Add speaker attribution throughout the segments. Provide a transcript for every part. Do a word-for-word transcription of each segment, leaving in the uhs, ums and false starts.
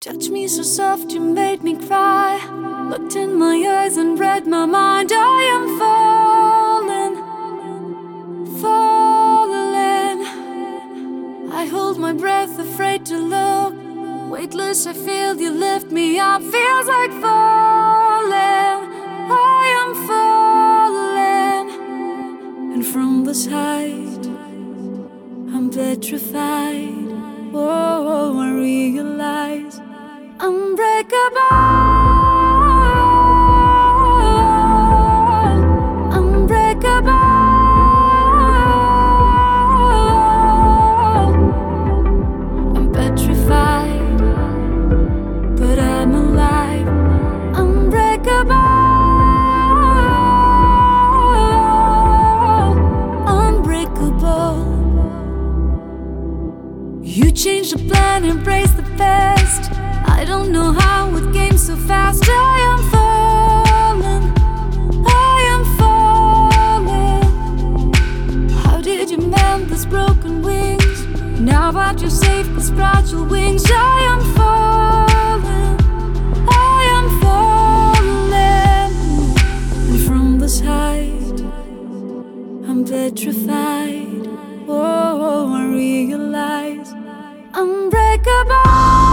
Speaker 1: Touch me so soft, you made me cry. Looked in my eyes and read my mind. I am falling, falling. I hold my breath, afraid to look. Weightless, I feel you lift me up. Feels like falling. I am falling. And from this height, I'm petrified. Oh, I realize unbreakable, unbreakable. I'm petrified, but I'm alive. Unbreakable, unbreakable. You changed the plan, embrace the best. I don't know how it came so fast. I am falling, I am falling. How did you mend these broken wings? Now that you're safe, these fragile wings. I am falling, I am falling. And from this height, I'm petrified. Oh, I realize unbreakable.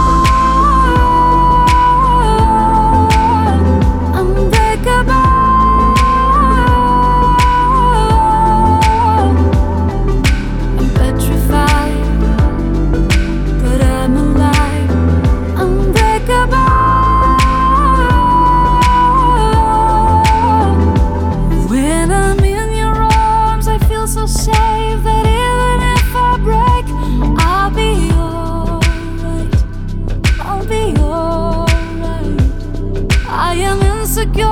Speaker 1: So safe that even if I break, I'll be alright, I'll be alright. I am insecure,